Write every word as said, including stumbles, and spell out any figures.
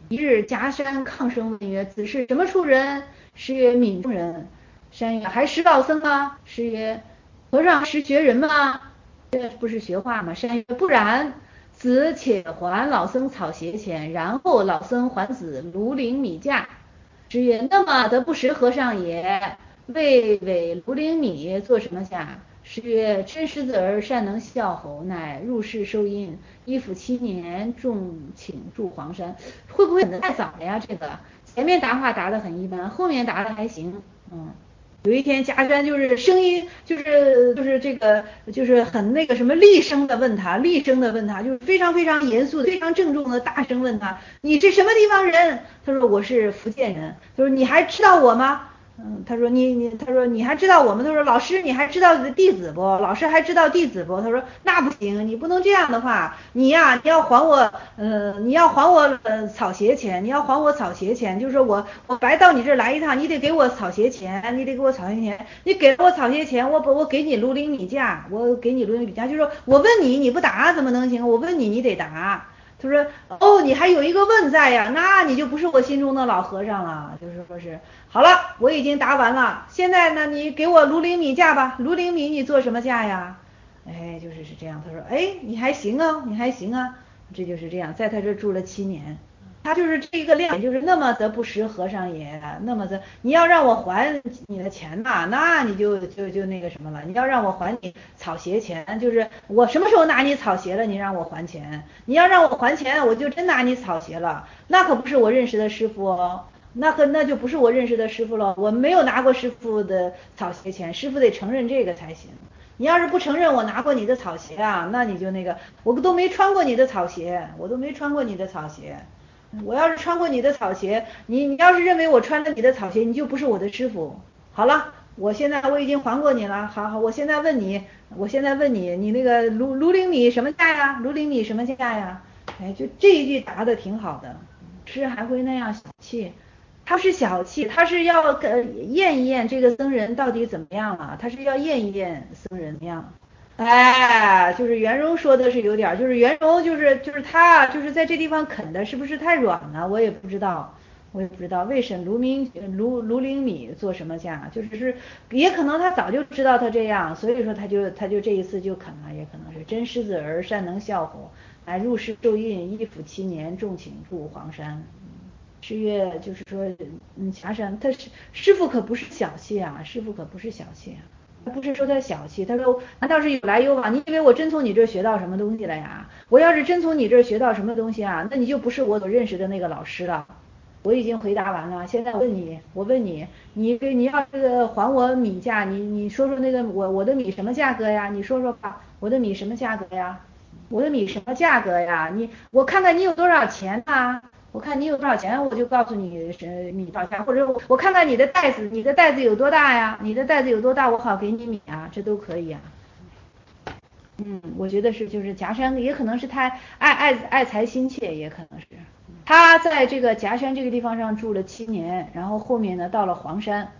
一日，夹山抗生问曰：子是什么处人？师曰：闽中人。山曰：还识老僧吗？师曰：和尚识学人吗？这不是学话吗？山曰：不然。子且还老僧草鞋钱，然后老僧还子庐陵米价。师曰：那么得不识和尚也。为为庐陵米做什么价？师曰：真狮子儿善能笑吼，乃入室收阴，衣服七年，众请住黄山。会不会太早了呀？这个前面答话答得很一般，后面答得还行。嗯，有一天夹山就是声音就是就是这个就是很那个什么厉声的问他，厉声的问他，就是非常非常严肃的、非常郑重的大声问他，你这什么地方人？他说我是福建人。他说你还知道我吗？嗯，他说你你，他说你还知道我们？他说老师你还知道弟子不？老师还知道弟子不？他说那不行，你不能这样的话，你呀你要还我，呃你要还我呃草鞋钱，你要还我草鞋钱，就是说我我白到你这儿来一趟，你得给我草鞋钱，你得给我草鞋钱，你给了我草鞋钱，我我给你庐陵米价，我给你庐陵米价，就是说我问你你不答怎么能行？我问你你得答。他说哦，你还有一个问在呀，那你就不是我心中的老和尚了。就是说是好了，我已经答完了，现在呢，你给我庐陵米价吧。庐陵米你做什么价呀？哎，就是是这样。他说，哎，你还行啊，你还行啊，这就是这样，在他这住了七年。他就是这个量，就是那么的不识和尚也，那么的你要让我还你的钱呐，那你就就就那个什么了。你要让我还你草鞋钱，就是我什么时候拿你草鞋了，你让我还钱。你要让我还钱，我就真拿你草鞋了，那可不是我认识的师傅哦。那可那就不是我认识的师傅了，我没有拿过师傅的草鞋钱，师傅得承认这个才行。你要是不承认我拿过你的草鞋啊，那你就那个，我都没穿过你的草鞋，我都没穿过你的草鞋。我要是穿过你的草鞋，你你要是认为我穿了你的草鞋，你就不是我的师傅。好了，我现在我已经还过你了，好好，我现在问你，我现在问你，你那个卢卢陵米什么价呀？卢陵米什么价呀？哎，就这一句答的挺好的，吃还会那样小气。他是小气，他是要呃验一验这个僧人到底怎么样了，他是要验一验僧人怎么样。哎，就是袁荣说的是有点，就是袁荣就是就是他就是在这地方啃的是不是太软了？我也不知道，我也不知道为什么卢明卢卢灵米做什么价，就是是也可能他早就知道他这样，所以说他就他就这一次就啃了，也可能是真狮子儿善能笑乎，哎入室受印，衣服七年，众请住黄山。师曰，就是说，嗯，霞山，他是师傅可不是小气啊，师傅可不是小气啊，他不是说他小气，他说难道是有来有往？你以为我真从你这儿学到什么东西了呀？我要是真从你这儿学到什么东西啊，那你就不是我所认识的那个老师了。我已经回答完了，现在我问你，我问你，你给你要这个还我米价，你你说说那个我我的米什么价格呀？你说说吧，我的米什么价格呀？我的米什么价格呀？你我看看你有多少钱啊？我看你有多少钱，我就告诉你是米多少钱，或者我看看你的袋子，你的袋子有多大呀？你的袋子有多大，我好给你米啊，这都可以啊。嗯，我觉得是，就是夹山，也可能是他爱爱爱财心切，也可能是他在这个夹山这个地方上住了七年，然后后面呢到了黄山。